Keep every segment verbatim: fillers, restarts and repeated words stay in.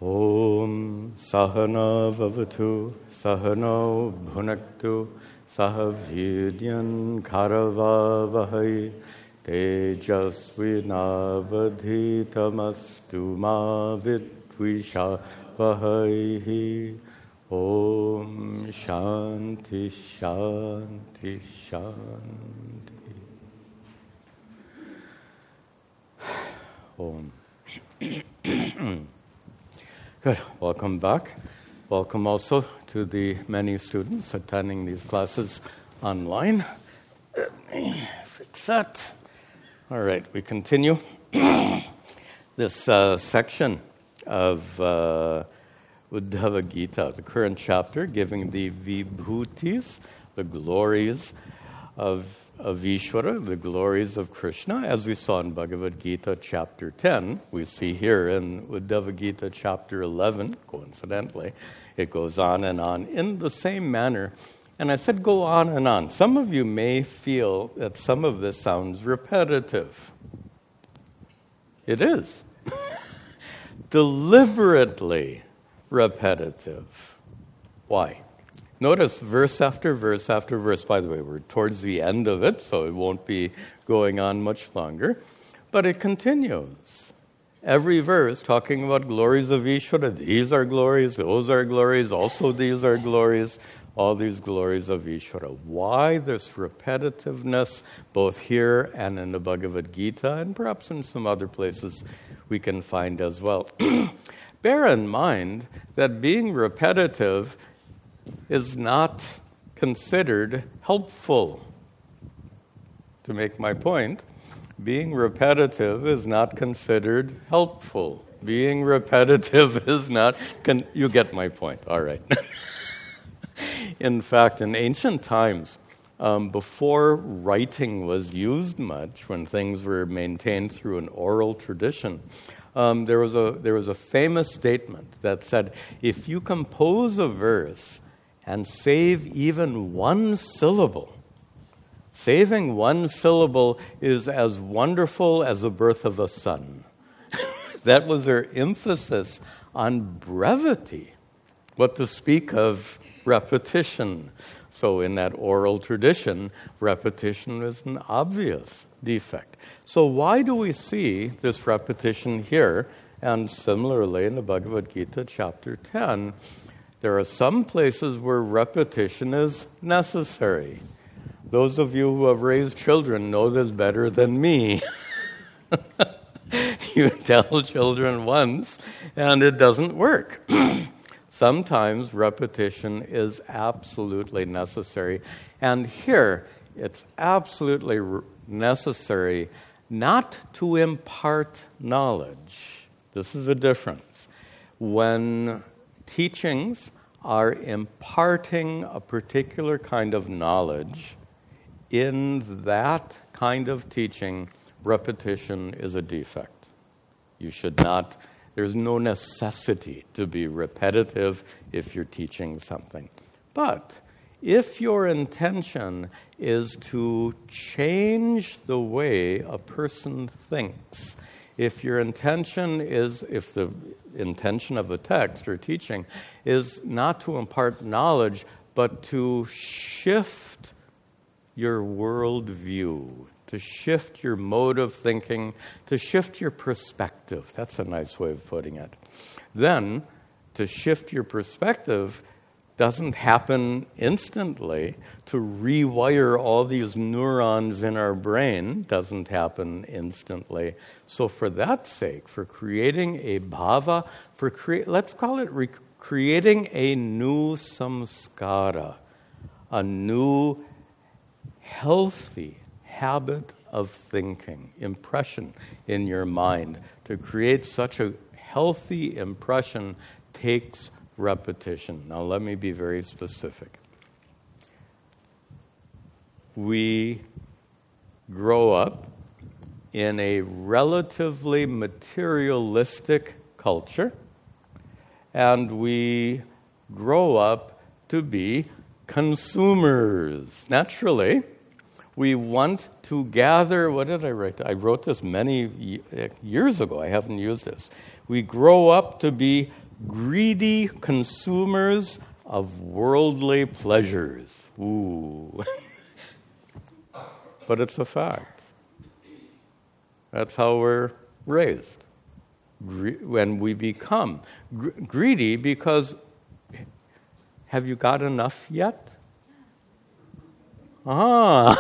Om Sahana Vavatu Sahano Bhunaktu Sahavidyan Karavavahai Tejasvinavadhitamastu ma vidvishavahai. Om Shanti Shanti Shanti. Om. Good. Welcome back. Welcome also to the many students attending these classes online. Let me fix that. All right, we continue this uh, section of uh, Uddhava Gita, the current chapter, giving the vibhutis, the glories of, of Ishvara, the glories of Krishna, as we saw in Bhagavad Gita chapter ten. We see here in Uddhava Gita chapter eleven, coincidentally, it goes on and on in the same manner. And I said go on and on. Some of you may feel that some of this sounds repetitive. It is. Deliberately repetitive. Why? Notice verse after verse after verse. By the way, we're towards the end of it, so it won't be going on much longer. But it continues. Every verse talking about glories of Ishvara. These are glories, those are glories, also these are glories, all these glories of Ishvara. Why this repetitiveness, both here and in the Bhagavad Gita, and perhaps in some other places we can find as well. Bear in mind that being repetitive is not considered helpful. To make my point, being repetitive is not considered helpful. Being repetitive is not... Con- you get my point. All right. In fact, in ancient times, um, before writing was used much, when things were maintained through an oral tradition, Um, there was a there was a famous statement that said, if you compose a verse and save even one syllable, saving one syllable is as wonderful as the birth of a son. That was their emphasis on brevity, what to speak of repetition. So in that oral tradition, repetition is an obvious defect. So why do we see this repetition here? And similarly in the Bhagavad Gita chapter ten, there are some places where repetition is necessary. Those of you who have raised children know this better than me. You tell children once and it doesn't work. Sometimes repetition is absolutely necessary. And here, it's absolutely re- necessary not to impart knowledge. This is a difference. When teachings are imparting a particular kind of knowledge, in that kind of teaching, repetition is a defect. You should not... There's no necessity to be repetitive if you're teaching something. But if your intention is to change the way a person thinks, if your intention is, if the intention of a text or teaching is not to impart knowledge, but to shift your worldview, to shift your mode of thinking, to shift your perspective. That's a nice way of putting it. Then, to shift your perspective doesn't happen instantly. To rewire all these neurons in our brain doesn't happen instantly. So for that sake, for creating a bhava, for cre- let's call it re- creating a new samskara, a new healthy habit of thinking, impression in your mind. To create such a healthy impression takes repetition. Now let me be very specific. We grow up in a relatively materialistic culture, and we grow up to be consumers. Naturally, we want to gather, what did I write? I wrote this many years ago. I haven't used this. We grow up to be greedy consumers of worldly pleasures. Ooh. But it's a fact. That's how we're raised. Gre- when we become gr- greedy because, have you got enough yet? Ah.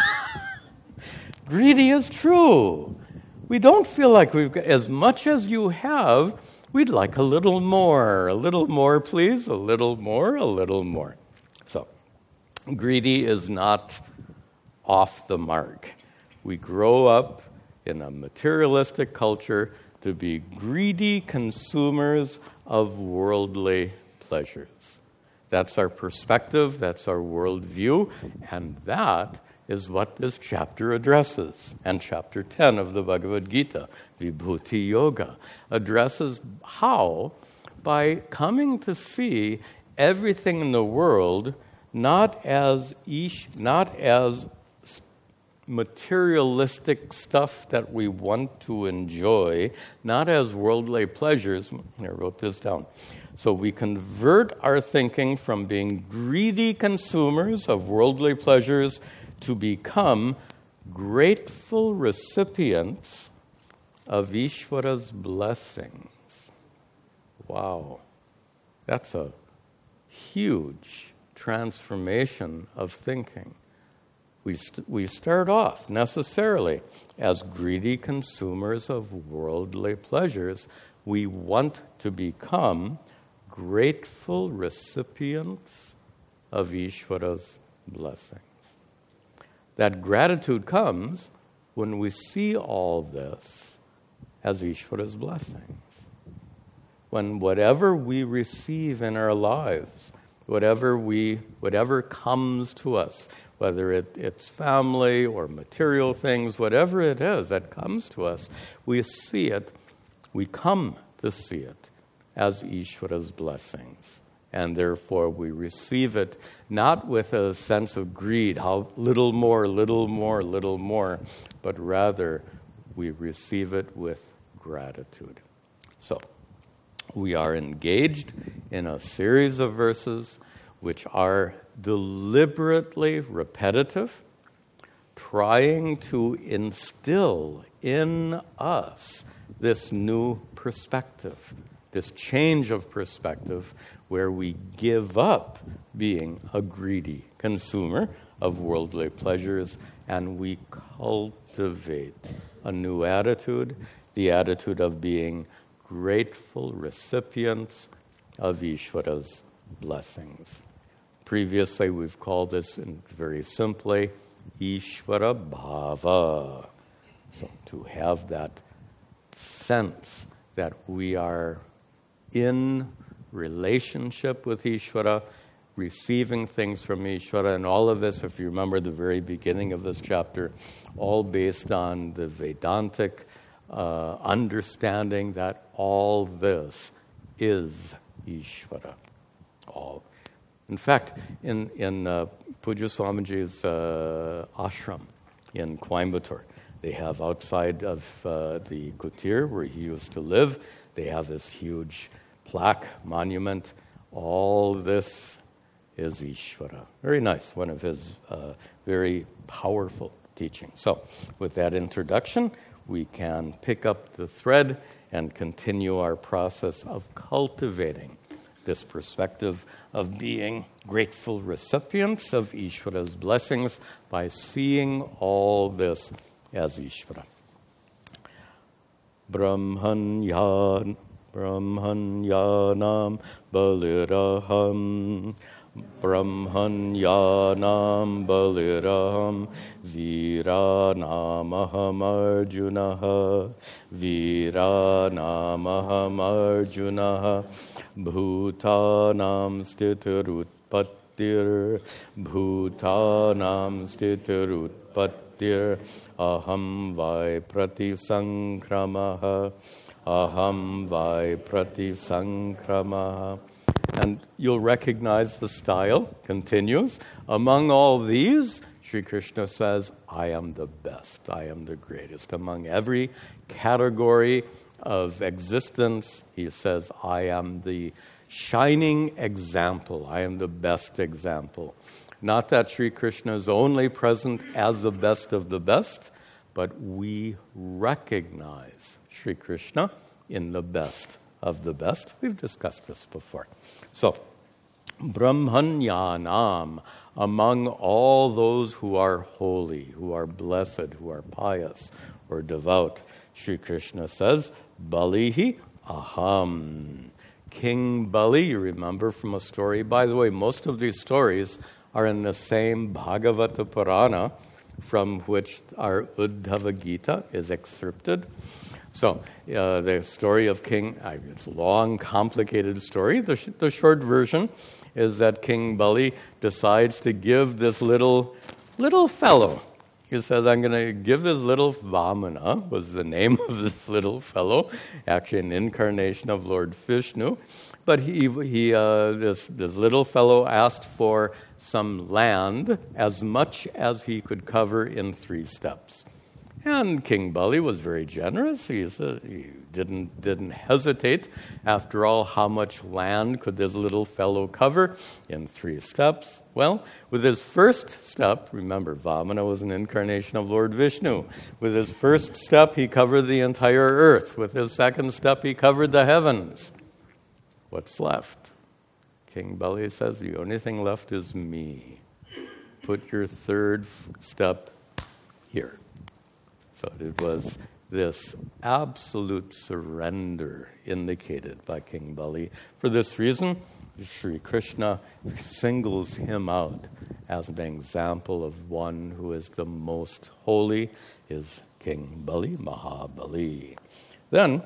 Greedy is true. We don't feel like we've got as much as you have. We'd like a little more. A little more, please. A little more, a little more. So, greedy is not off the mark. We grow up in a materialistic culture to be greedy consumers of worldly pleasures. That's our perspective, that's our worldview, and that is what this chapter addresses. And chapter ten of the Bhagavad Gita, Vibhuti Yoga, addresses how, by coming to see everything in the world not as ish, not as materialistic stuff that we want to enjoy, not as worldly pleasures. I wrote this down. So we convert our thinking from being greedy consumers of worldly pleasures to become grateful recipients of Ishvara's blessings. Wow. That's a huge transformation of thinking. We, st- we start off necessarily as greedy consumers of worldly pleasures. We want to become grateful recipients of Ishvara's blessings. That gratitude comes when we see all this as Ishvara's blessings. When whatever we receive in our lives, whatever we, whatever comes to us, whether it, it's family or material things, whatever it is that comes to us, we see it, we come to see it as Ishvara's blessings. And therefore we receive it not with a sense of greed, how little more, little more, little more, but rather we receive it with gratitude. So, we are engaged in a series of verses which are deliberately repetitive, trying to instill in us this new perspective, this change of perspective where we give up being a greedy consumer of worldly pleasures and we cultivate a new attitude, the attitude of being grateful recipients of Ishvara's blessings. Previously, we've called this in very simply Ishvara Bhava. So to have that sense that we are in relationship with Ishvara, receiving things from Ishvara, and all of this, if you remember the very beginning of this chapter, all based on the Vedantic uh, understanding that all this is Ishvara. All. In fact, in, in uh, Pujya Swamiji's uh, ashram in Coimbatore, they have outside of uh, the kutir where he used to live, they have this huge plaque, monument. All this is Ishvara. Very nice, one of his uh, very powerful teachings. So, with that introduction, we can pick up the thread and continue our process of cultivating this perspective of being grateful recipients of Ishvara's blessings by seeing all this as Ishvara. Brahmanya Brahmanyanam baliraham Brahmanyanam baliraham Viranamaham Arjunaha Viranamaham Arjunaha Bhutanam stitirutpattir Bhutanam stitirutpattir Aham vai pratisankramaha Aham vai pratisankramaha. And you'll recognize the style. Continues. Among all these, Sri Krishna says, I am the best. I am the greatest. Among every category of existence. He says, I am the shining example. I am the best example. Not that Sri Krishna is only present as the best of the best, but we recognize Sri Krishna in the best of the best. We've discussed this before. So, Brahmanyanam, among all those who are holy, who are blessed, who are pious or devout, Sri Krishna says, Balihi aham. King Bali, you remember from a story. By the way, most of these stories are in the same Bhagavata Purana from which our Uddhava Gita is excerpted. So, uh, the story of King, uh, it's a long, complicated story. The, sh- the short version is that King Bali decides to give this little, little fellow. He says, I'm going to give this little Vamana, was the name of this little fellow, actually an incarnation of Lord Vishnu. But he, he, uh, this, this little fellow asked for some land, as much as he could cover in three steps. And King Bali was very generous. He, said, he didn't, didn't hesitate. After all, how much land could this little fellow cover in three steps? Well, with his first step, remember, Vamana was an incarnation of Lord Vishnu. With his first step, he covered the entire earth. With his second step, he covered the heavens. What's left? King Bali says, the only thing left is me. Put your third step here. So it was this absolute surrender indicated by King Bali. For this reason, Sri Krishna singles him out as an example of one who is the most holy, is King Bali, Mahabali. Then,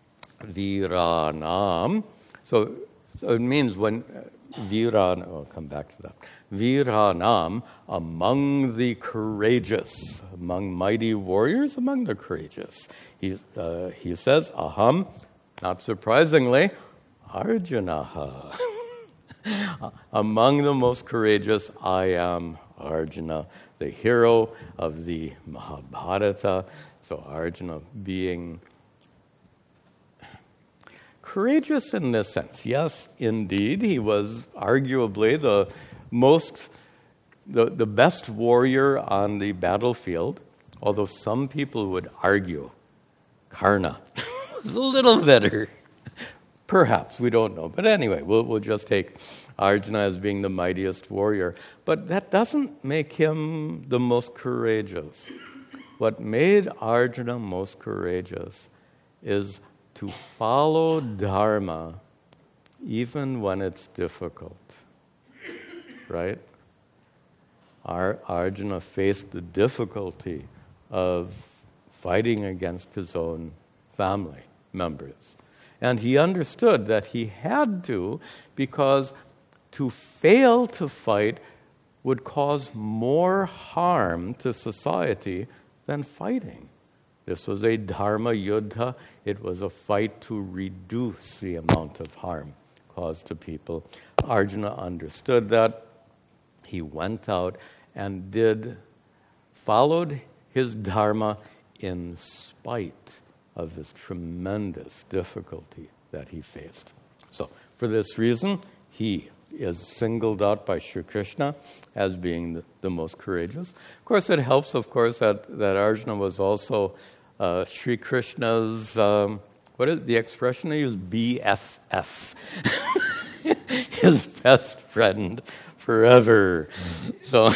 Viranam. So, so it means when uh, Viran, I'll come back to that. Viranam, among the courageous, among mighty warriors, among the courageous. He, uh, he says, aham, not surprisingly, Arjunaha. Among the most courageous, I am Arjuna, the hero of the Mahabharata. So Arjuna being courageous in this sense. Yes, indeed, he was arguably the most, the, the best warrior on the battlefield, although some people would argue Karna was a little better. Perhaps, we don't know. But anyway, we'll, we'll just take Arjuna as being the mightiest warrior. But that doesn't make him the most courageous. What made Arjuna most courageous is to follow Dharma even when it's difficult. Right? Ar- Arjuna faced the difficulty of fighting against his own family members. And he understood that he had to, because to fail to fight would cause more harm to society than fighting. This was a dharma yuddha. It was a fight to reduce the amount of harm caused to people. Arjuna understood that. He went out and did, followed his dharma in spite of this tremendous difficulty that he faced. So, for this reason, he is singled out by Sri Krishna as being the, the most courageous. Of course, it helps, of course, that, that Arjuna was also uh, Sri Krishna's, um, what is the expression they use? B F F. His best friend forever. So,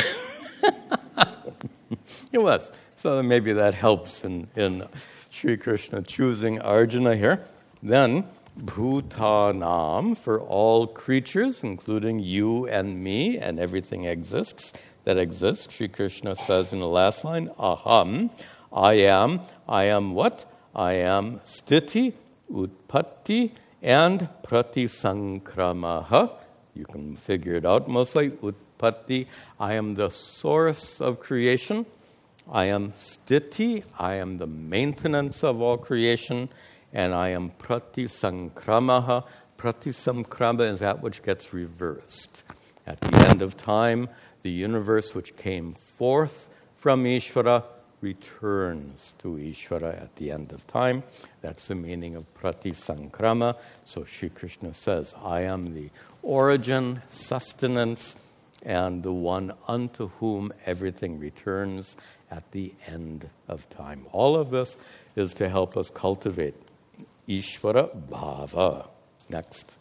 it was. So maybe that helps in, in Sri Krishna choosing Arjuna here. Then, Bhutanam, for all creatures, including you and me, and everything exists that exists. Sri Krishna says in the last line, Aham, I am. I am what? I am Sthiti, Utpatti, and Pratisankramaha. You can figure it out mostly. Utpatti, I am the source of creation. I am Sthiti, I am the maintenance of all creation, and I am Pratisankramaha. Pratisankrama is that which gets reversed. At the end of time, the universe which came forth from Ishvara returns to Ishvara at the end of time. That's the meaning of Pratisankrama. So Sri Krishna says, I am the origin, sustenance, and the one unto whom everything returns at the end of time. All of this is to help us cultivate Ishvara Bhava. Next.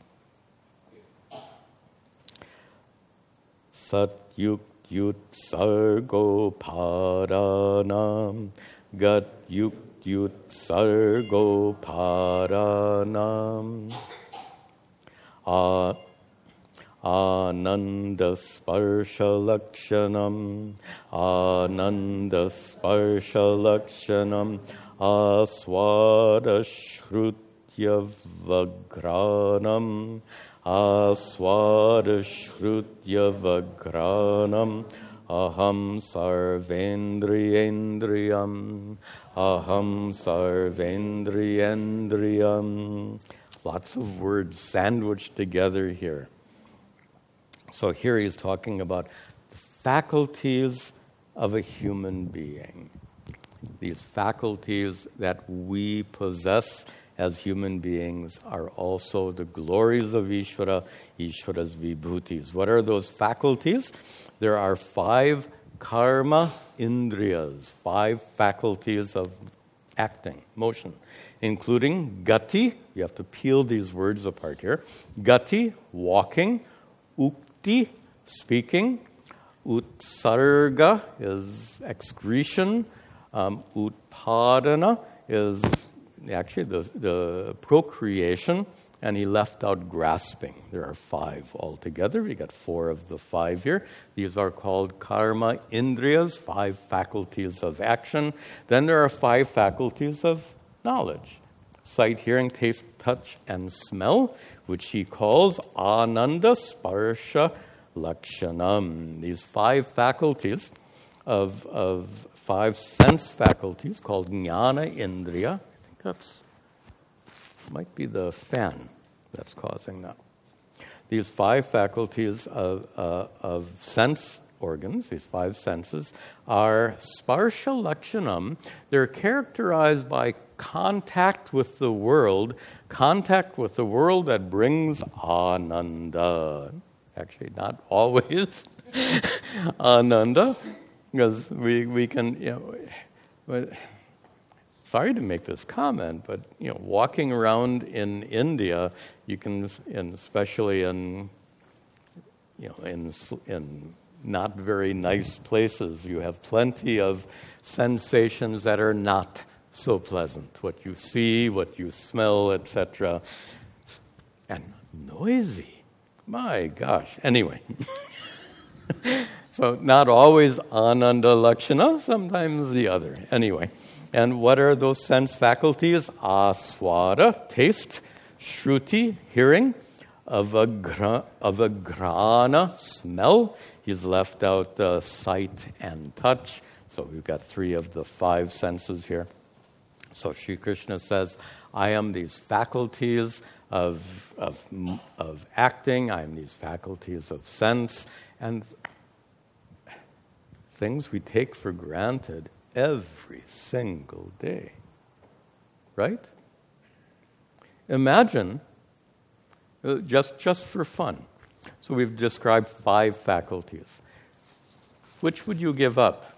Satyuk Yut Sargo Paranam Gat Yuk Yut Sargo Paranam Ananda Sparsha Lakshanam Ananda Sparsha Lakshanam Aswada Shrutya Vagranam Aswada Shrutya Vagranam Aham Sarvendriyendriyam Aham Sarvendriyendriyam. Lots of words sandwiched together here. So here he's talking about the faculties of a human being. These faculties that we possess as human beings are also the glories of Ishvara, Ishvara's vibhutis. What are those faculties? There are five karma indriyas, five faculties of acting, motion, including gati. You have to peel these words apart here. Gati, walking. Ukti, speaking. Utsarga is excretion. Um, utpadana is actually the, the procreation, and he left out grasping. There are five altogether. We got four of the five here. These are called karma indriyas, five faculties of action. Then there are five faculties of knowledge. Sight, hearing, taste, touch, and smell, which he calls ananda sparsha lakshanam. These five faculties of, of five sense faculties called jnana indriya. That's might be the fan that's causing that. These five faculties of, uh, of sense organs, these five senses, are sparsha lakshanam. They're characterized by contact with the world, contact with the world that brings ananda. Actually, not always ananda, because we, we can, you know... But, sorry to make this comment, but you know, walking around in India, you can, and especially in you know, in in not very nice places, you have plenty of sensations that are not so pleasant. What you see, what you smell, et cetera, and noisy. My gosh. Anyway. So not always ananda lakshana, sometimes the other. Anyway. And what are those sense faculties? Aswada, taste. Shruti, hearing. Avagra, avagrana, smell. He's left out uh, sight and touch. So we've got three of the five senses here. So Sri Krishna says, I am these faculties of, of, of acting. I am these faculties of sense. And things we take for granted every single day. Right? Imagine, uh, just, just for fun. So we've described five faculties. Which would you give up?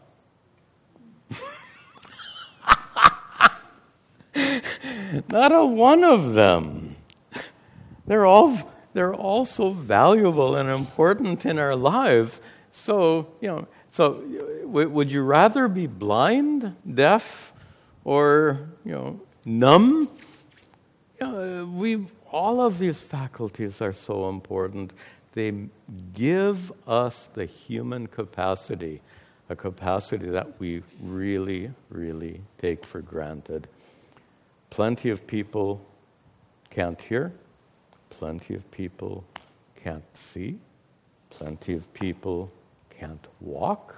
Not a one of them. They're all they're all so valuable and important in our lives. So, you know, so w- would you rather be blind, deaf, or, you know, numb? You know, we all of these faculties are so important. They give us the human capacity, a capacity that we really, really take for granted. Plenty of people can't hear. Plenty of people can't see. Plenty of people can't walk.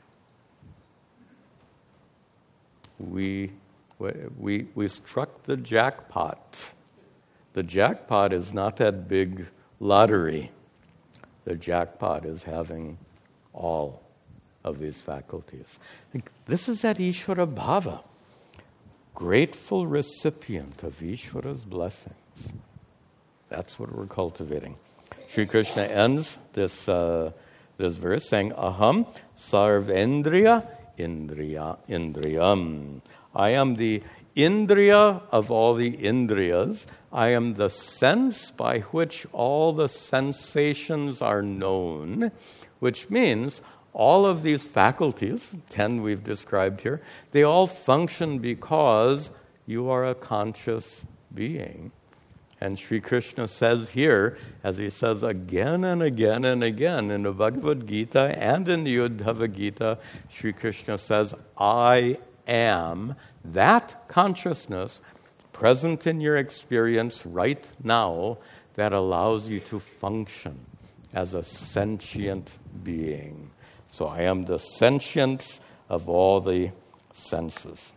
We, we, we struck the jackpot. The jackpot is not that big lottery. The jackpot is having all of these faculties. This is that Ishvara Bhava, grateful recipient of Ishvara's blessings. That's what we're cultivating. Sri Krishna ends this uh, this verse saying, Aham sarvendriya indriya indriyam. I am the indriya of all the indriyas. I am the sense by which all the sensations are known, which means all of these faculties, ten we've described here, they all function because you are a conscious being. And Sri Krishna says here, as he says again and again and again in the Bhagavad Gita and in the Uddhava Gita, Sri Krishna says, I am that consciousness present in your experience right now that allows you to function as a sentient being. So I am the sentience of all the senses.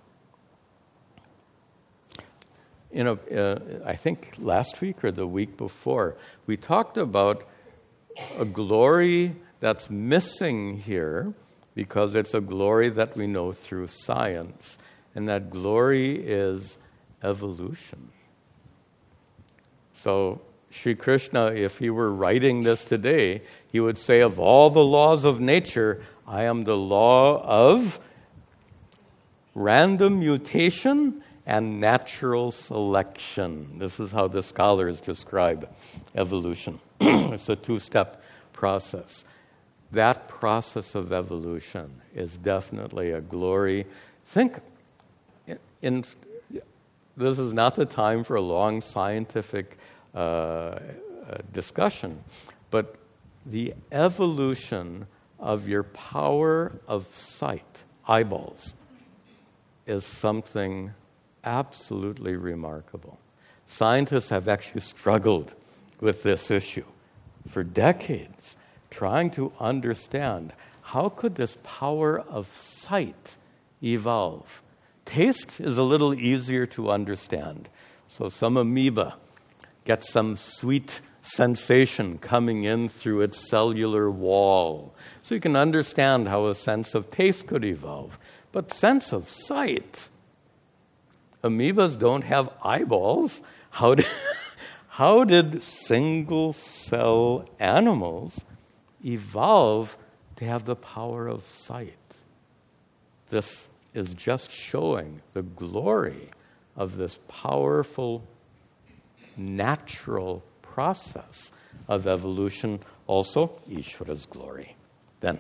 You know, uh, I think last week or the week before, we talked about a glory that's missing here because it's a glory that we know through science. And that glory is evolution. So Sri Krishna, if he were writing this today, he would say, of all the laws of nature, I am the law of random mutation and natural selection. This is how the scholars describe evolution. It's a two-step process. That process of evolution is definitely a glory. Think, in, in this is not the time for a long scientific uh, uh, discussion, but the evolution of your power of sight, eyeballs, is something absolutely remarkable. Scientists have actually struggled with this issue for decades, trying to understand how could this power of sight evolve. Taste is a little easier to understand. So some amoeba gets some sweet sensation coming in through its cellular wall. So you can understand how a sense of taste could evolve. But sense of sight, amoebas don't have eyeballs. How did, how did single-cell animals evolve to have the power of sight? This is just showing the glory of this powerful natural process of evolution, also Ishvara's glory. Then,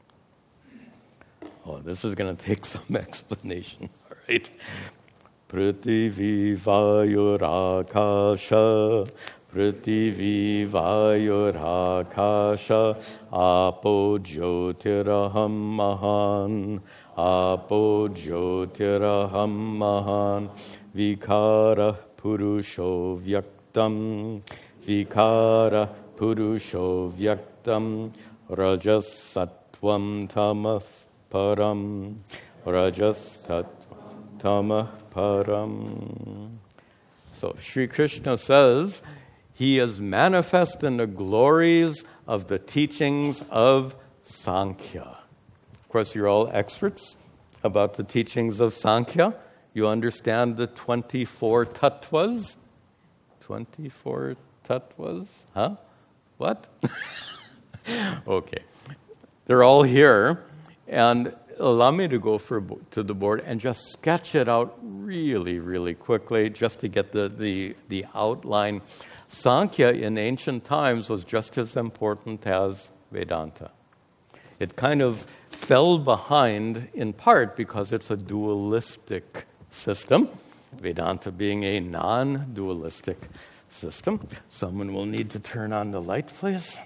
oh, this is going to take some explanation, all right? Prithvi Vayur Akasha, Prithvi Vayur Akasha, Apo Jyotiraham Mahan, Apo Jyotiraham Mahan, Vikara Purusho Vyaktam, Vikara Purusho Vyaktam, Rajas Sattvam Tamah Param, Rajas Sattvam Tamah Param. So Sri Krishna says he is manifest in the glories of the teachings of Sankhya. Of course, you're all experts about the teachings of Sankhya. You understand the twenty-four tattvas? twenty-four tattvas? Huh? What? Okay. They're all here. And allow me to go for, to the board and just sketch it out really, really quickly, just to get the, the, the outline. Sankhya in ancient times was just as important as Vedanta. It kind of fell behind in part because it's a dualistic system, Vedanta being a non-dualistic system. Someone will need to turn on the light, please.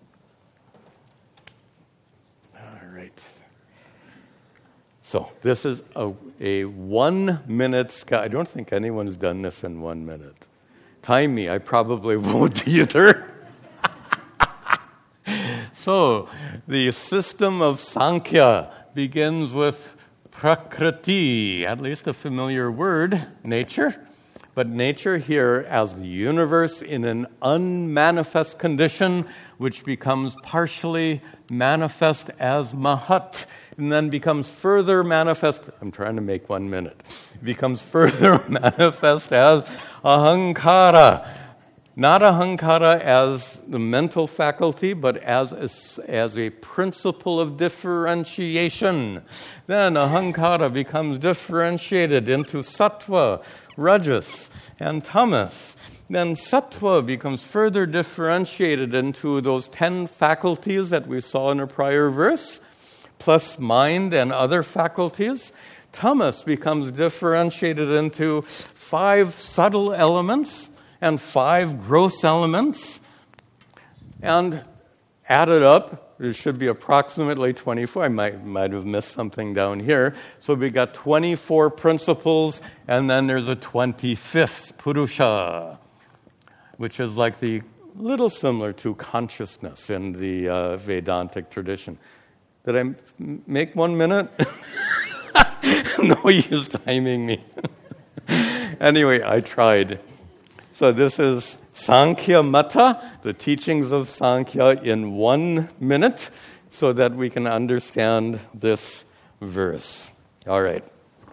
All right. So this is a, a one-minute sketch. I don't think anyone's done this in one minute. Time me, I probably won't either. So the system of Sankhya begins with Prakriti, at least a familiar word, nature. But nature here as the universe in an unmanifest condition, which becomes partially manifest as Mahat. and then becomes further manifest. I'm trying to make one minute. Becomes further manifest as ahankara. Not ahankara as the mental faculty, but as a, as a principle of differentiation. Then ahankara becomes differentiated into sattva, rajas, and tamas. Then sattva becomes further differentiated into those ten faculties that we saw in a prior verse, plus mind and other faculties. Tamas becomes differentiated into five subtle elements and five gross elements. And added up, there should be approximately twenty-four. I might, might have missed something down here. So we got twenty-four principles, and then there's a twenty-fifth, Purusha, which is like the little similar to consciousness in the uh, Vedantic tradition. Did I m- make one minute? No use timing me. Anyway, I tried. So this is Sankhya Mata, the teachings of Sankhya in one minute, so that we can understand this verse. All right.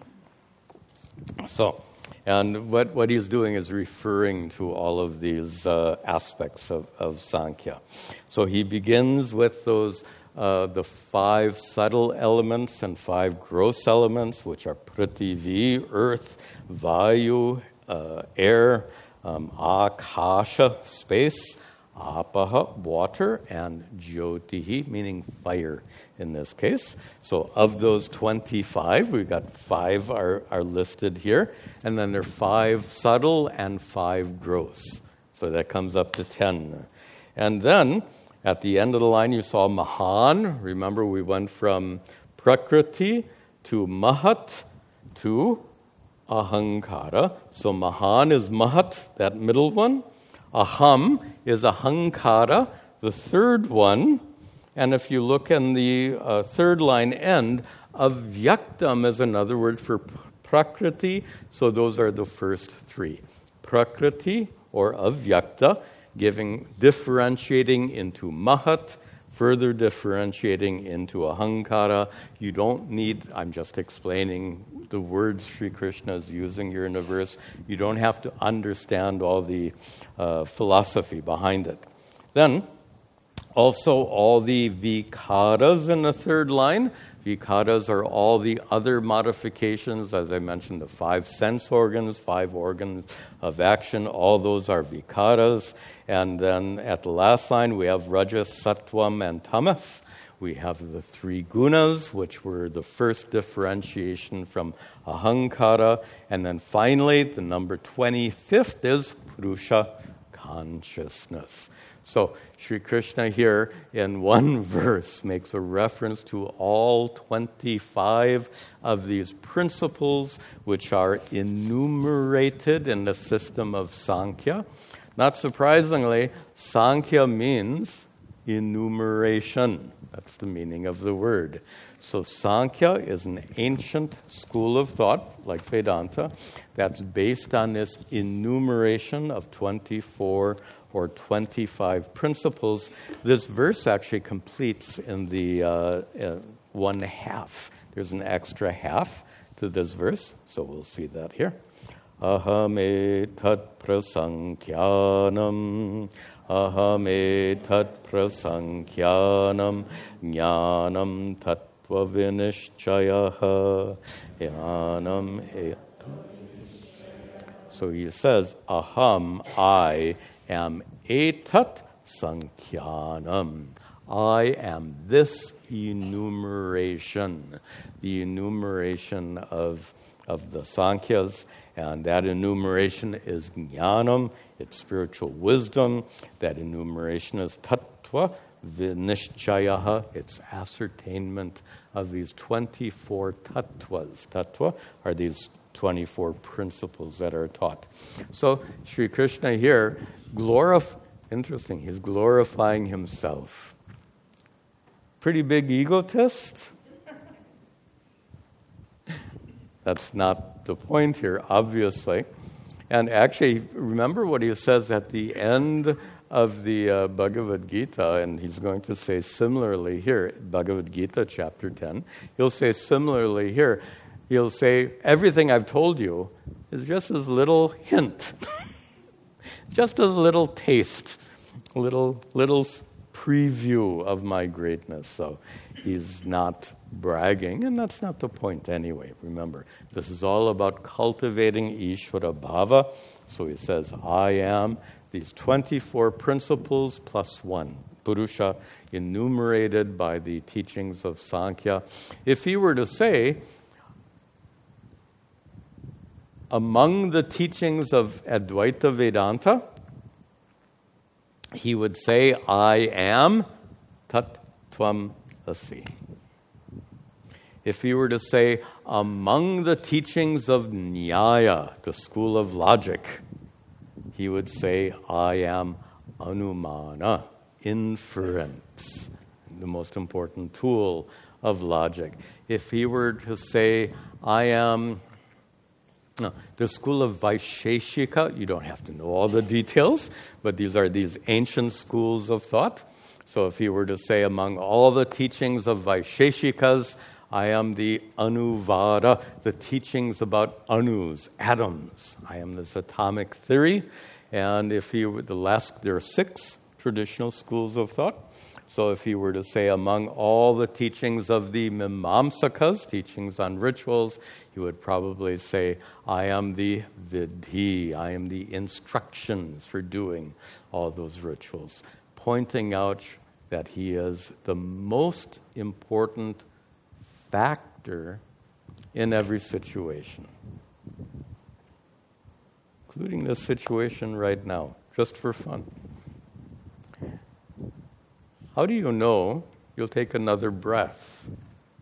So, and what, what he's doing is referring to all of these uh, aspects of, of Sankhya. So he begins with those uh, the five subtle elements and five gross elements, which are Prithivi, earth, Vayu, uh, air, um, Akasha, space, Apaha, water, and Jyotihi, meaning fire in this case. So of those twenty-five, we've got five are, are listed here, and then there are five subtle and five gross. So that comes up to ten. And then at the end of the line, you saw Mahan. Remember, we went from Prakriti to Mahat to Ahankara. So Mahan is Mahat, that middle one. Aham is Ahankara, the third one. And if you look in the uh, third line end, Avyaktam is another word for Prakriti. So those are the first three. Prakriti or Avyakta, giving, differentiating into Mahat, further differentiating into Ahankara. You don't need, I'm just explaining the words Sri Krishna is using here in the verse. You don't have to understand all the uh, philosophy behind it. Then, also all the vikaras in the third line. Vikaras are all the other modifications, as I mentioned, the five sense organs, five organs of action. All those are vikaras. And then at the last line, we have rajas, sattvam, and tamas. We have the three gunas, which were the first differentiation from ahankara. And then finally, the number twenty-fifth is purusha, consciousness. So Sri Krishna here in one verse makes a reference to all twenty-five of these principles which are enumerated in the system of Sankhya. Not surprisingly, Sankhya means enumeration. That's the meaning of the word. So Sankhya is an ancient school of thought, like Vedanta, that's based on this enumeration of twenty-four or twenty-five principles. This verse actually completes in the uh, uh, one half. There's an extra half to this verse, so we'll see that here. Ahametat prasankyanam, ahametat prasankyanam, jnanam tattva vinishchayaha, jnanam et. So he says, aham, I am etat sankhyanam. I am this enumeration, the enumeration of, of the Sankhyas, and that enumeration is jnanam, it's spiritual wisdom. That enumeration is tattva vinishchayaha, it's ascertainment of these twenty-four tattvas. Tattva are these twenty-four principles that are taught. So Sri Krishna here, glorif- interesting, he's glorifying himself. Pretty big egotist? That's not the point here, obviously. And actually, remember what he says at the end of the uh, Bhagavad Gita, and he's going to say similarly here, Bhagavad Gita chapter ten, he'll say similarly here, he'll say, everything I've told you is just as little hint, just as little taste, little little preview of my greatness. So he's not bragging, and that's not the point anyway. Remember, this is all about cultivating Ishvara Bhava. So he says, I am, these twenty-four principles plus one, Purusha, enumerated by the teachings of Sankhya. If he were to say, among the teachings of Advaita Vedanta, he would say, I am Tat Tvam Asi. If he were to say, among the teachings of Nyaya, the school of logic, he would say, I am Anumana, inference, the most important tool of logic. If he were to say, I am no, the school of Vaisheshika, you don't have to know all the details, but these are these ancient schools of thought. So if he were to say, among all the teachings of Vaisheshikas, I am the Anuvada, the teachings about anus, atoms. I am this atomic theory. And if he were the last, there are six traditional schools of thought. So if he were to say, among all the teachings of the Mimamsakas, teachings on rituals, he would probably say, I am the Vidhi, I am the instructions for doing all those rituals, pointing out that he is the most important factor in every situation, including this situation right now, just for fun. How do you know you'll take another breath?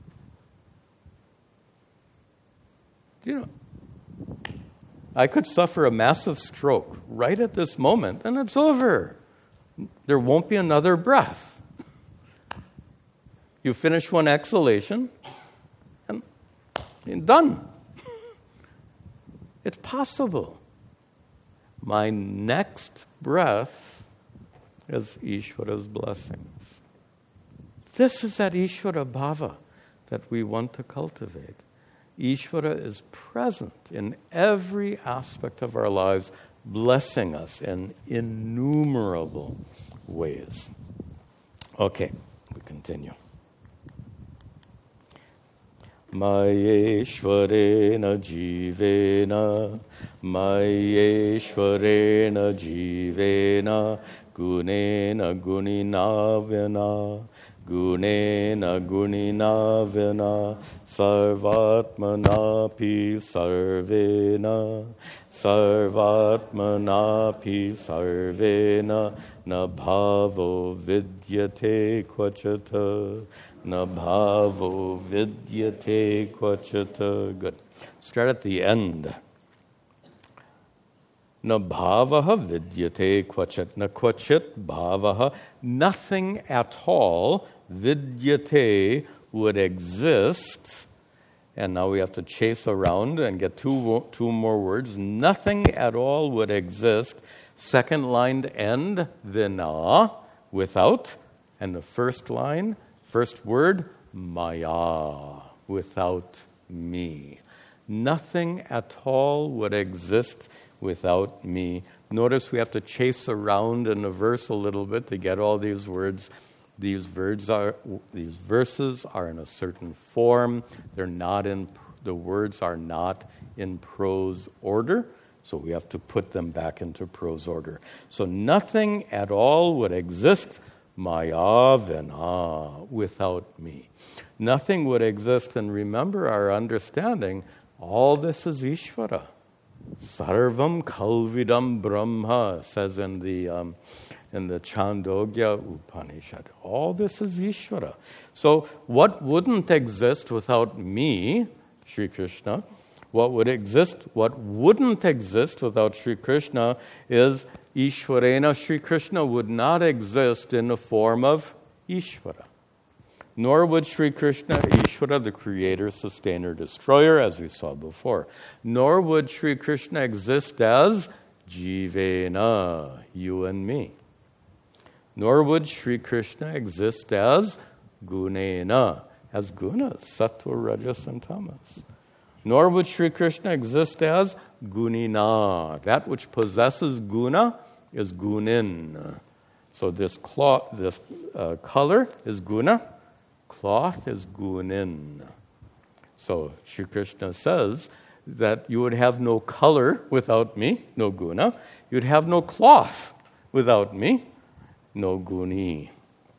Do you know, I could suffer a massive stroke right at this moment, and it's over. There won't be another breath. You finish one exhalation, and you're done. It's possible. My next breath is Ishvara's blessings. This is that Ishvara Bhava that we want to cultivate. Ishvara is present in every aspect of our lives, blessing us in innumerable ways. Okay, we continue. Mayeshvarena jivena, Mayeshvarena jivena, Gunena guninavena, Gunena guninavena, Sarvatmanapi sarvena, Sarvatmanapi sarvena, Nabhavo vidyate kvachata, Nabhavo vidyate kvachata. Good. Start at the end. Na bhavaha vidyate kvachit. Na kvachit bhavaha. Nothing at all vidyate would exist. And now we have to chase around and get two, two more words. Nothing at all would exist. Second line end, vina, without. And the first line, first word, maya, without me. Nothing at all would exist without me. Notice we have to chase around in the verse a little bit to get all these words. These words are, these verses are in a certain form. They're not in, the words are not in prose order, so we have to put them back into prose order. So nothing at all would exist, maya vina, without me. Nothing would exist, and remember our understanding, all this is Ishvara. Sarvam Kalvidam Brahma, says in the um, in the Chandogya Upanishad. All this is Ishvara. So what wouldn't exist without me, Sri Krishna? What would exist? What wouldn't exist without Sri Krishna is Ishvarena. Sri Krishna would not exist in the form of Ishvara. Nor would Sri Krishna, Ishvara, the creator, sustainer, destroyer, as we saw before. Nor would Sri Krishna exist as Jivena, you and me. Nor would Sri Krishna exist as gunena, as gunas, sattva, rajas, and tamas. Nor would Sri Krishna exist as gunina. That which possesses guna is gunin. So this cloth, this uh, color is guna, cloth is gunin. So Sri Krishna says that you would have no color without me, no guna. You'd have no cloth without me, no guni.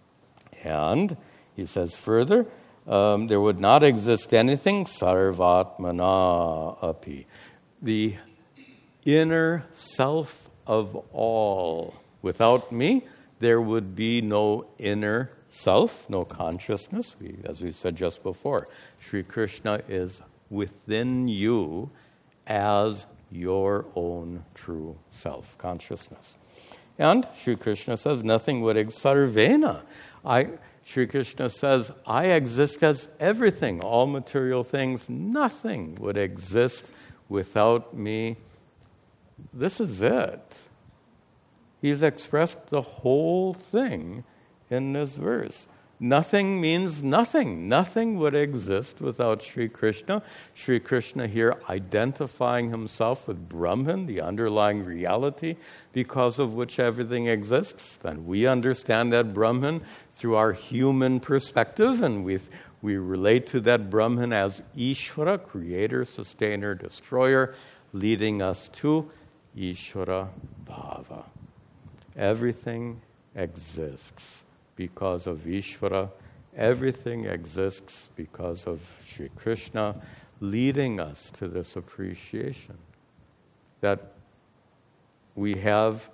And he says further, um, there would not exist anything sarvatmana api. The inner self of all. Without me, there would be no inner self, no consciousness. We, as we said just before, Sri Krishna is within you as your own true self, consciousness. And Sri Krishna says, nothing would exist. Sarvena. I, Sri Krishna says, I exist as everything, all material things. Nothing would exist without me. This is it. He's expressed the whole thing in this verse. Nothing means nothing. Nothing would exist without Sri Krishna. Sri Krishna here identifying himself with Brahman, the underlying reality because of which everything exists. Then we understand that Brahman through our human perspective, and we we relate to that Brahman as Ishvara, creator, sustainer, destroyer, leading us to Ishvara Bhava. Everything exists because of Ishvara. Everything exists because of Sri Krishna, leading us to this appreciation that we have.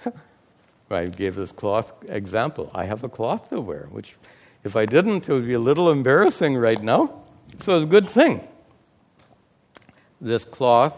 I gave this cloth example. I have a cloth to wear, which if I didn't, it would be a little embarrassing right now. So it's a good thing. This cloth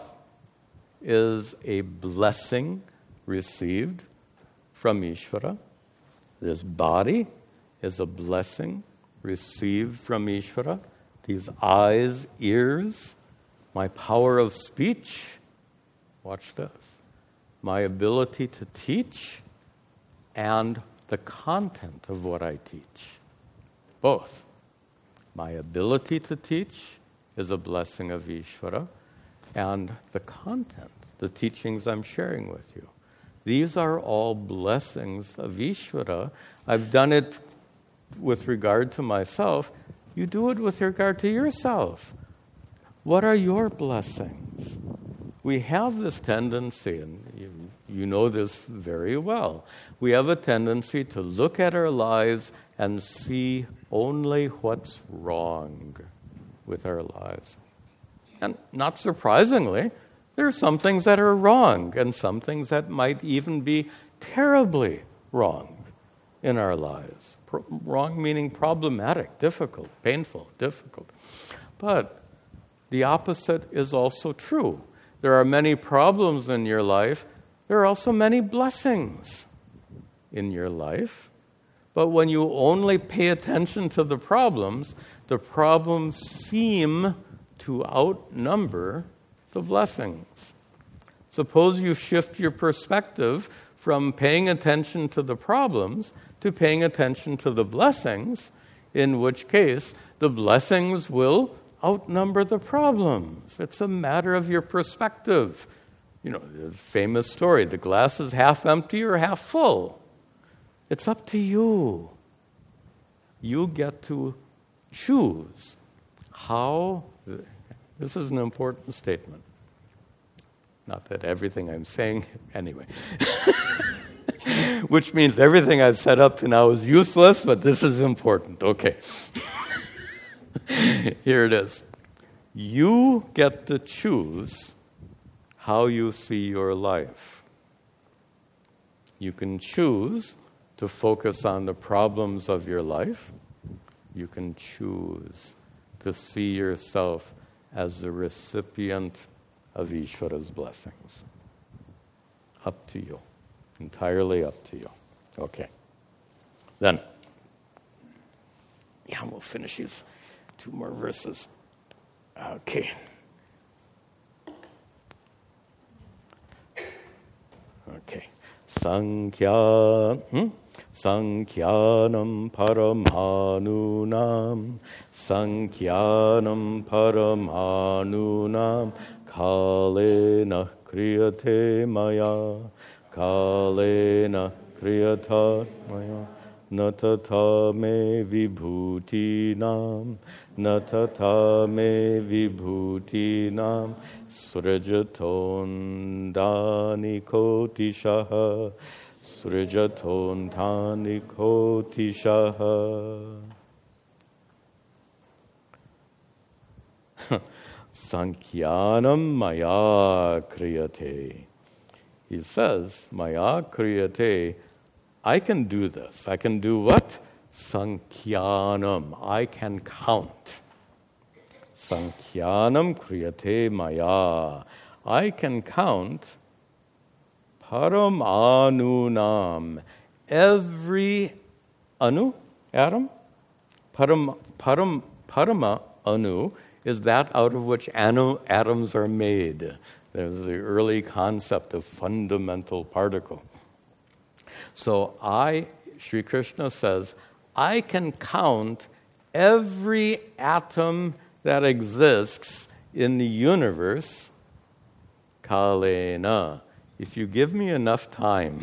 is a blessing received from Ishvara. This body is a blessing received from Ishvara. These eyes, ears, my power of speech. Watch this. My ability to teach and the content of what I teach. Both. My ability to teach is a blessing of Ishvara, and the content, the teachings I'm sharing with you. These are all blessings of Ishvara. I've done it with regard to myself. You do it with regard to yourself. What are your blessings? We have this tendency, and you, you know this very well. We have a tendency to look at our lives and see only what's wrong with our lives. And not surprisingly, there are some things that are wrong and some things that might even be terribly wrong in our lives. Pro- wrong meaning problematic, difficult, painful, difficult. But the opposite is also true. There are many problems in your life. There are also many blessings in your life. But when you only pay attention to the problems, the problems seem to outnumber the blessings. Suppose you shift your perspective from paying attention to the problems to paying attention to the blessings, in which case the blessings will outnumber the problems. It's a matter of your perspective. You know, the famous story, the glass is half empty or half full. It's up to you. You get to choose how. This is an important statement. Not that everything I'm saying, anyway. Which means everything I've said up to now is useless, but this is important. Okay. Here it is. You get to choose how you see your life. You can choose to focus on the problems of your life. You can choose to see yourself as the recipient of Ishvara's blessings. Up to you. Entirely up to you. Okay. Then, yeah, we'll finish these two more verses. Okay. Okay. Sankhya, hmm? Sankhyanam Paramanunam, Sankhyanam Paramanunam, Kalena Kriyate Maya, Kalena Kriyata Maya, Natata me vibhutinam, Natata me vibhutinam, Srijaton dani kotishaha, Srijaton dani kotishaha. Sankhyanam maya kriyate. He says, maya kriyate, I can do this. I can do what? Sankhyanam. I can count. Sankhyanam kriyate maya. I can count param anunam. Every anu, atom, param, param, parama anu is that out of which anu, atoms are made. There's the early concept of fundamental particle. So I, Sri Krishna says, I can count every atom that exists in the universe, kalena, if you give me enough time.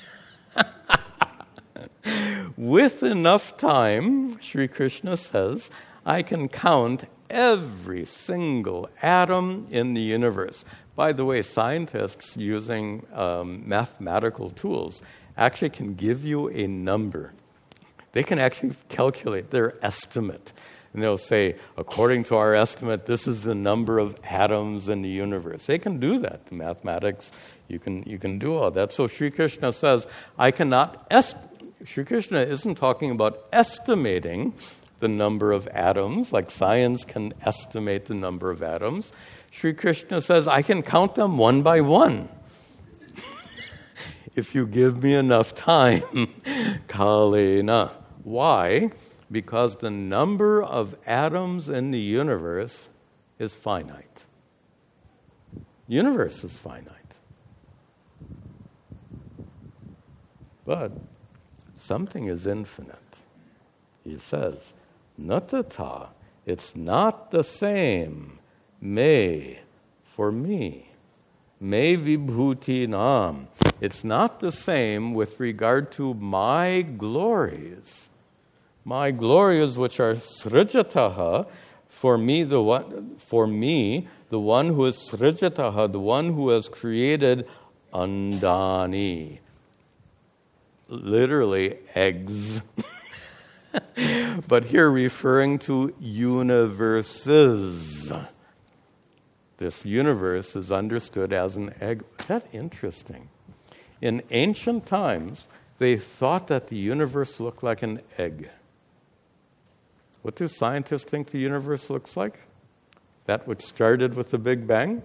With enough time, Sri Krishna says, I can count every single atom in the universe. By the way, scientists using um, mathematical tools actually can give you a number. They can actually calculate their estimate. And they'll say, according to our estimate, this is the number of atoms in the universe. They can do that. The mathematics, you can you can do all that. So Sri Krishna says, I cannot est- Sri Krishna isn't talking about estimating the number of atoms, like science can estimate the number of atoms. Sri Krishna says, I can count them one by one. If you give me enough time. Kalena. Why? Because the number of atoms in the universe is finite. The universe is finite. But something is infinite. He says, Natata, it's not the same. Me, for me. Me vibhuti nam. It's not the same with regard to my glories. My glories, which are srijataha, for me, the one, for me, the one who is srijataha, the one who has created andani, literally eggs. But here referring to universes. This universe is understood as an egg. That's interesting. In ancient times, they thought that the universe looked like an egg. What do scientists think the universe looks like? That which started with the Big Bang?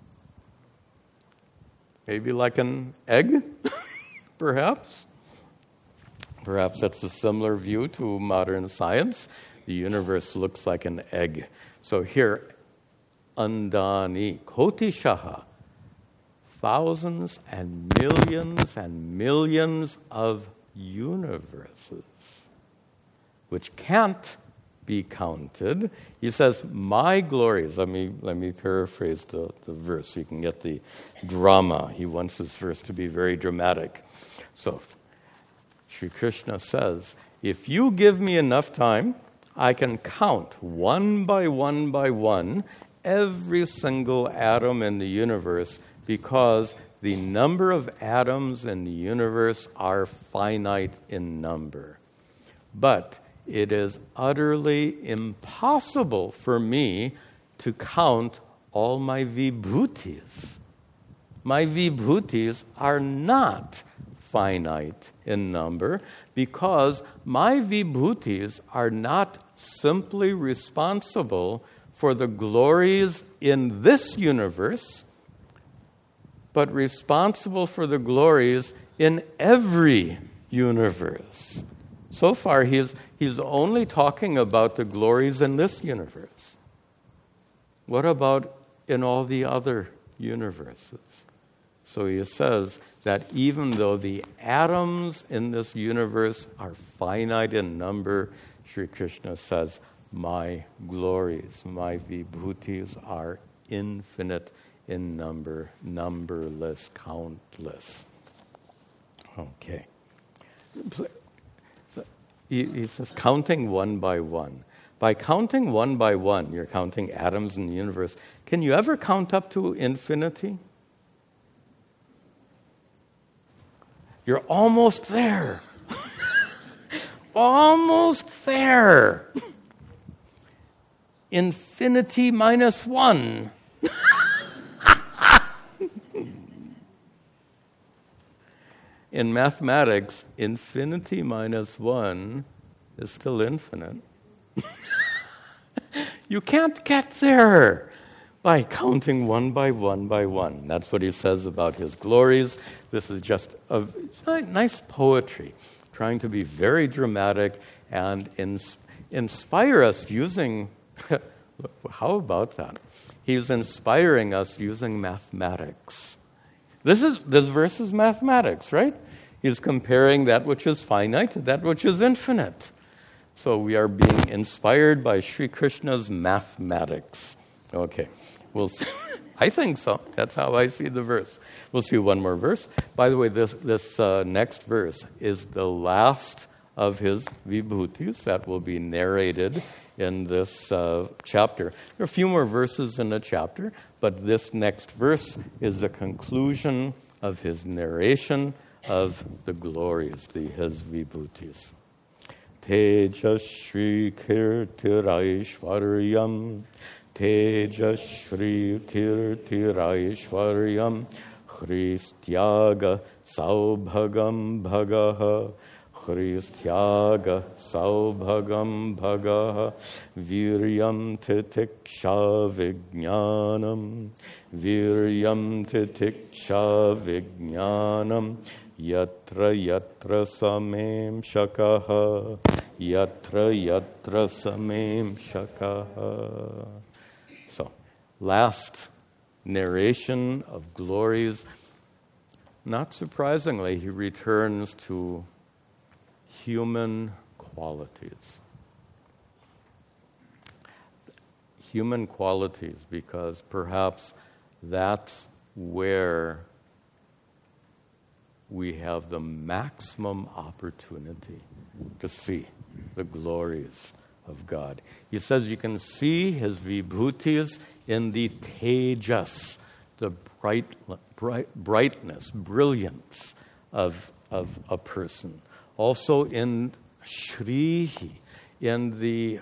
Maybe like an egg, perhaps? Perhaps that's a similar view to modern science. The universe looks like an egg. So here, andani, kotishaha, thousands and millions and millions of universes, which can't be counted. He says, my glories. Let me let me paraphrase the, the verse so you can get the drama. He wants this verse to be very dramatic. So, Sri Krishna says, if you give me enough time, I can count one by one by one every single atom in the universe, because the number of atoms in the universe are finite in number. But it is utterly impossible for me to count all my vibhutis. My vibhutis are not finite in number, because my vibhutis are not simply responsible for the glories in this universe, but responsible for the glories in every universe. So far, he's, he's only talking about the glories in this universe. What about in all the other universes? So he says that even though the atoms in this universe are finite in number, Sri Krishna says, my glories, my vibhutis are infinite in number, numberless, countless. Okay. So he, he says, counting one by one. By counting one by one, you're counting atoms in the universe. Can you ever count up to infinity? You're almost there. Almost there. Infinity minus one. In mathematics, infinity minus one is still infinite. You can't get there by counting one by one by one. That's what he says about his glories. This is just a, a nice poetry, trying to be very dramatic and ins- inspire us using, how about that? He's inspiring us using mathematics. This is this verse is mathematics, right? He's comparing that which is finite to that which is infinite. So we are being inspired by Sri Krishna's mathematics. Okay, we'll see. I think so. That's how I see the verse. We'll see one more verse. By the way, this this uh, next verse is the last of his vibhutis that will be narrated in this uh, chapter. There are a few more verses in the chapter, but this next verse is the conclusion of his narration of the glories, the his vibhutis. Tejashri kirtiraishwaryam Tejashri kirtiraishwaryam Christyaga saubhagam bhagaha Christyaga saubhagam bhagaha Viryam titiksha vijnanam Viryam titiksha vijnanam Yatra yatra samem shakaha Yatra yatra samem shakaha. So, last narration of glories. Not surprisingly, he returns to human qualities. Human qualities, because perhaps that's where we have the maximum opportunity to see the glories of God. He says you can see his vibhutis in the tejas, the bright, bright, brightness, brilliance of, of a person. Also in shrihi, in the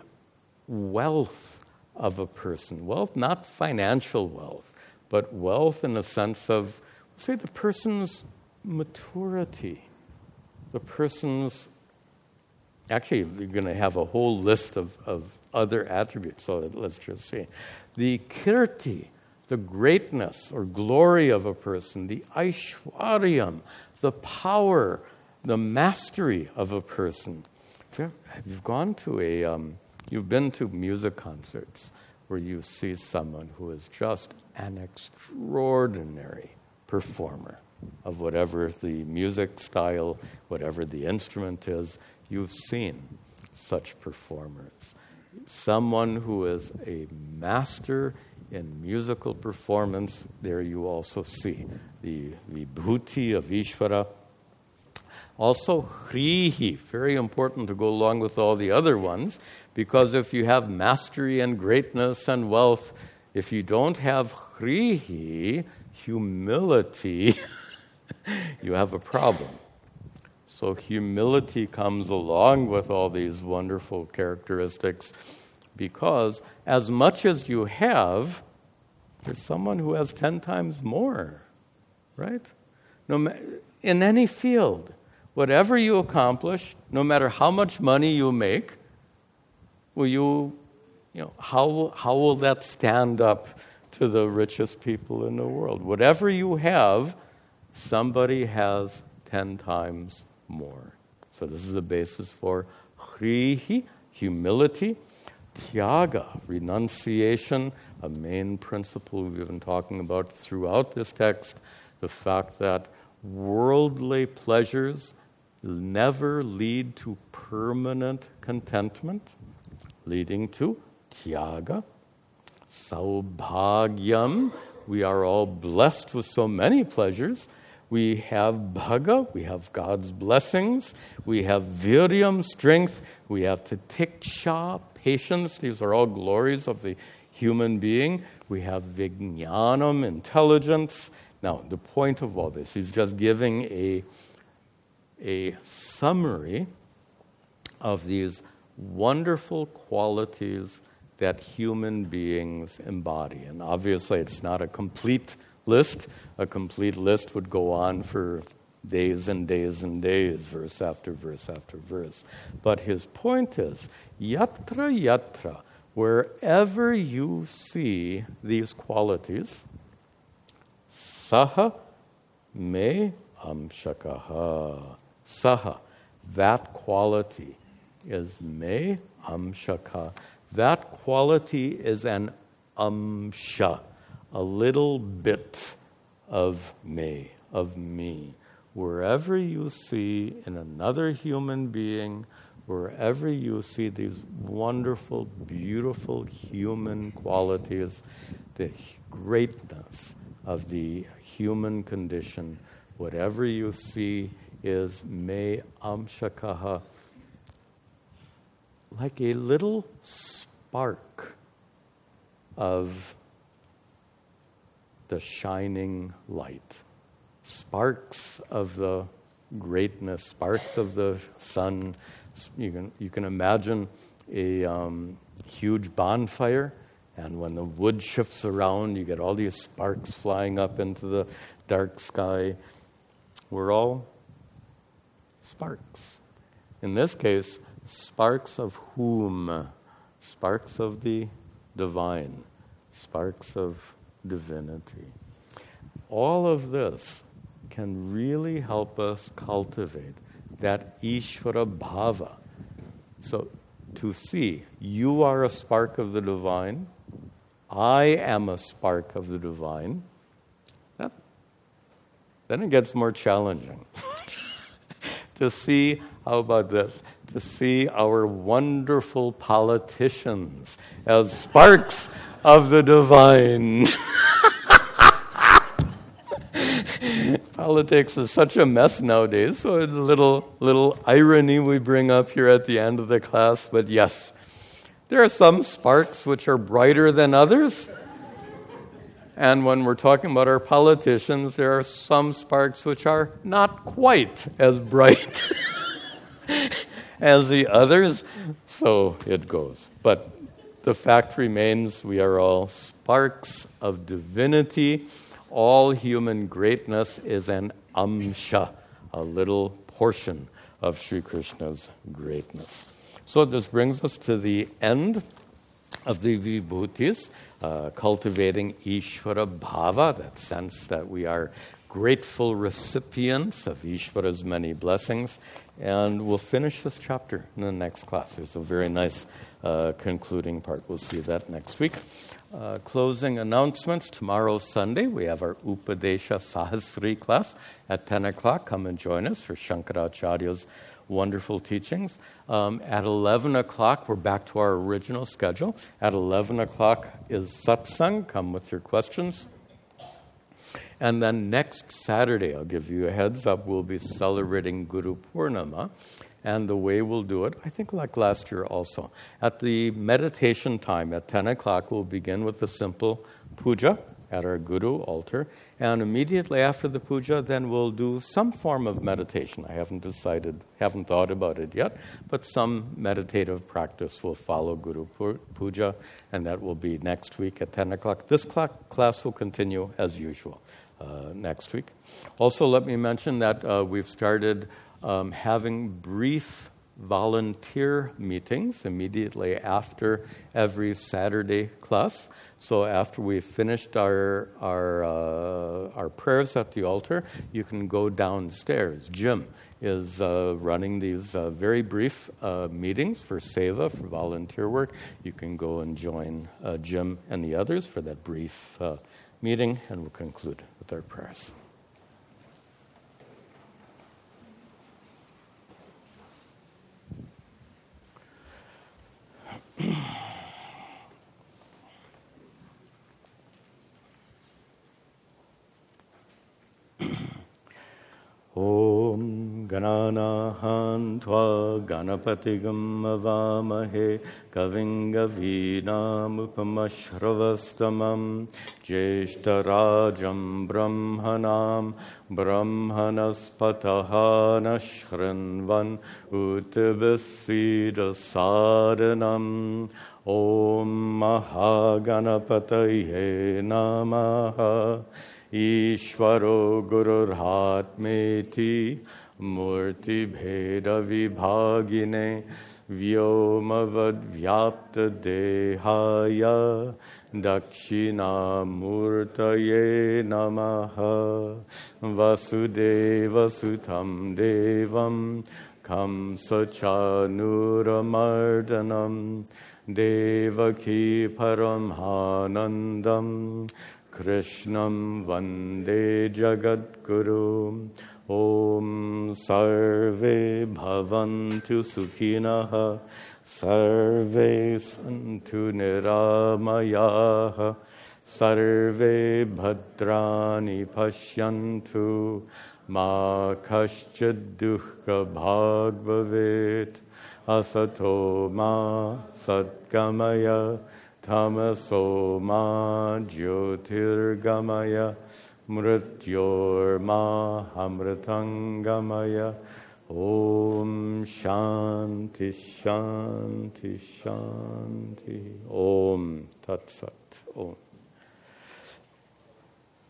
wealth of a person. Wealth, not financial wealth, but wealth in the sense of, say, the person's maturity, the person's, actually, you're going to have a whole list of, of other attributes, so let's just see. The kirti, the greatness or glory of a person, the aishwaryam, the power, the mastery of a person. You've gone to a, um, you've been to music concerts where you see someone who is just an extraordinary performer of whatever the music style, whatever the instrument is. You've seen such performers. Someone who is a master in musical performance, there you also see the vibhuti of Ishvara. Also, hrihi, very important to go along with all the other ones, because if you have mastery and greatness and wealth, if you don't have hrihi, humility, you have a problem. So humility comes along with all these wonderful characteristics, because as much as you have, there's someone who has ten times more, right? No ma- in any field, whatever you accomplish, no matter how much money you make, will you, you know, how how will that stand up to the richest people in the world? Whatever you have, somebody has ten times more. So this is a basis for hrihi, humility, tyaga, renunciation, a main principle we've been talking about throughout this text, The fact that worldly pleasures never lead to permanent contentment, leading to tyaga, saubhagyam. We are all blessed with so many pleasures. We have bhaga, we have God's blessings. We have viryam, strength. We have titiksha, patience. These are all glories of the human being. We have vijnanam, intelligence. Now, the point of all this, he's just giving a, a summary of these wonderful qualities that human beings embody. And obviously, it's not a complete list. A complete list would go on for days and days and days, verse after verse after verse. But his point is, yatra yatra, wherever you see these qualities, saha me amshakaha. Saha, that quality is me amshaka. That quality is an amsha, a little bit of me, of me. Wherever you see in another human being, wherever you see these wonderful, beautiful human qualities, the greatness of the human condition, whatever you see is me amshakaha, like a little spark of the shining light. Sparks of the greatness, sparks of the sun. You can you can imagine a um, huge bonfire, and when the wood shifts around, you get all these sparks flying up into the dark sky. We're all sparks. In this case, sparks of whom? Sparks of the divine, sparks of divinity. All of this can really help us cultivate that Ishvara Bhava. So to see, you are a spark of the divine, I am a spark of the divine, that, then it gets more challenging. To see, how about this? To see our wonderful politicians as sparks of the divine. Politics is such a mess nowadays, so it's a little, little irony we bring up here at the end of the class. But yes, there are some sparks which are brighter than others. And when we're talking about our politicians, there are some sparks which are not quite as bright as the others. So it goes. But the fact remains, we are all sparks of divinity. All human greatness is an amsha, a little portion of Sri Krishna's greatness. So this brings us to the end of the Vibhutis, uh, cultivating Ishvara Bhava, that sense that we are grateful recipients of Ishvara's many blessings. And we'll finish this chapter in the next class. There's a very nice uh, concluding part. We'll see that next week. Uh, closing announcements. Tomorrow, Sunday, we have our Upadesha Sahasri class at ten o'clock. Come and join us for Shankaracharya's wonderful teachings. Um, at eleven o'clock, we're back to our original schedule. At eleven o'clock is satsang. Come with your questions. And then next Saturday, I'll give you a heads up, we'll be celebrating Guru Purnama. And the way we'll do it, I think like last year also, at the meditation time at ten o'clock, we'll begin with a simple puja at our Guru altar. And immediately after the puja, then we'll do some form of meditation. I haven't decided, haven't thought about it yet, but some meditative practice will follow Guru Puja, and that will be next week at ten o'clock. This class will continue as usual uh, next week. Also, let me mention that uh, we've started um, having brief volunteer meetings immediately after every Saturday class. So after we've finished our our uh, our prayers at the altar, you can go downstairs. Jim is uh, running these uh, very brief uh, meetings for seva, for volunteer work. You can go and join uh, Jim and the others for that brief uh, meeting, and we'll conclude with our prayers. Gananahan tva ganapatigam avamahe kaving kavinamupamashravastamam jeshtarajam brahmanam brahmanaspataha nashrinvan uttabasida sadhanam. Om Mahaganapataye Namaha. Ishvaro Gururhatmeti Murti Bheda Vibhagine Vyomavad Vyapta Dehaya Dakshina Murtaye Namaha. Vasudeva Sutam Devam Kamsa Chanuramardanam Devaki Paramhanandam Krishnam Vande Jagadguru. Om Sarve Bhavantu Sukhinaha Sarve Santu Niramayaha Sarve Bhadrani Pashyantu Ma Kaschid Dukkha Bhag Bhavet. Asato ma satgamaya tamaso ma jyotirgamaya mrityor ma amritangamaya. Om Shanti Shanti Shanti. Om Tat Sat. Om.